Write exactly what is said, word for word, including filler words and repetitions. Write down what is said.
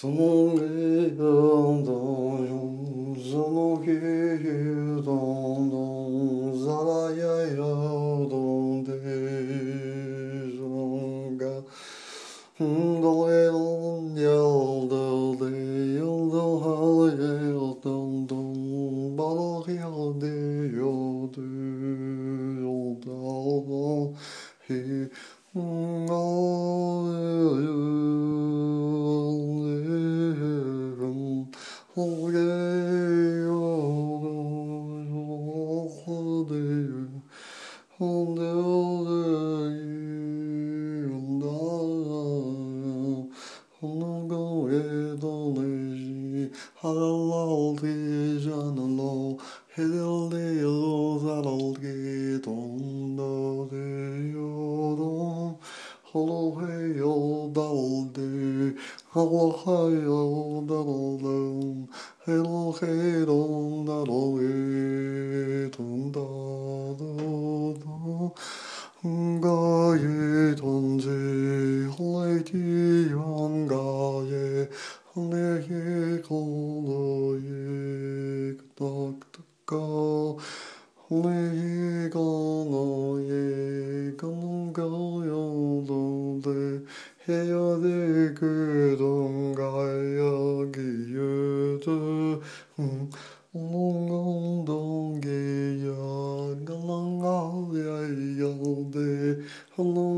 そのゲーどんどんそのゲーどんどんざらややどんでそのがどれどんやどれよどはれよどんどんばらやでよでよだへがHello, hey, yo, double day. Hello, hey, yo, double day. Hello, hey, yo, double day. Dun, da, da, da. 가에 던지 레디언 가에 내게 걸어에 그닥그닥가 내가 너의 건가요도돼 해야 될 그던가 여기에도 엉엉덩게야 갈랑아야야데